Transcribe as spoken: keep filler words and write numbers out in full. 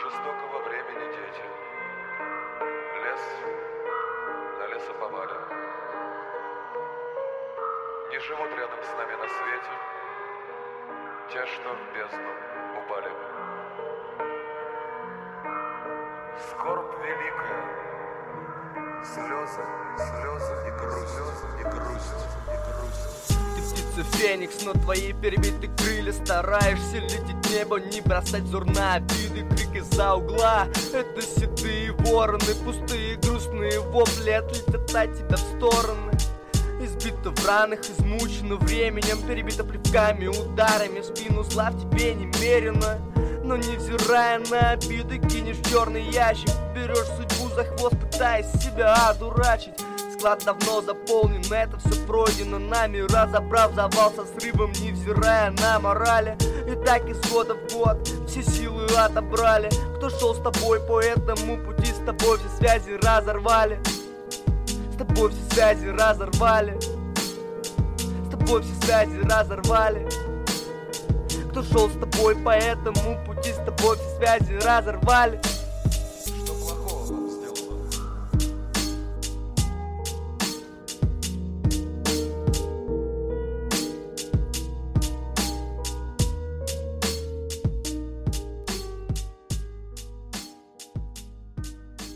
жестокого времени дети. Лес на лесоповале. Не живут рядом с нами на свете те, что в бездну упали. Скорбь великая, слезы, слезы и грусть, и грусть, и грусть. Ты птица Феникс, но твои перебиты крылья. Стараешься лететь в небо, не бросать взор на обиды. Крик из-за угла, это седые вороны. Пустые грустные вопли отлетят от тебя в стороны. Избита в ранах, измучена временем, перебита плевками, ударами в спину. Зла в тебе немерено, но невзирая на обиды, кинешь в черный ящик. Берешь судьбу за хвост, пытаясь себя одурачить. Склад давно заполнен, это все пройдено нами. Разобрав завал со срывом, невзирая на морали. И так исхода в год все силы отобрали. Кто шел с тобой по этому пути, с тобой все связи разорвали. С тобой все связи разорвали. С тобой все связи разорвали. Кто шел с тобой по этому пути, с тобой все связи разорвали.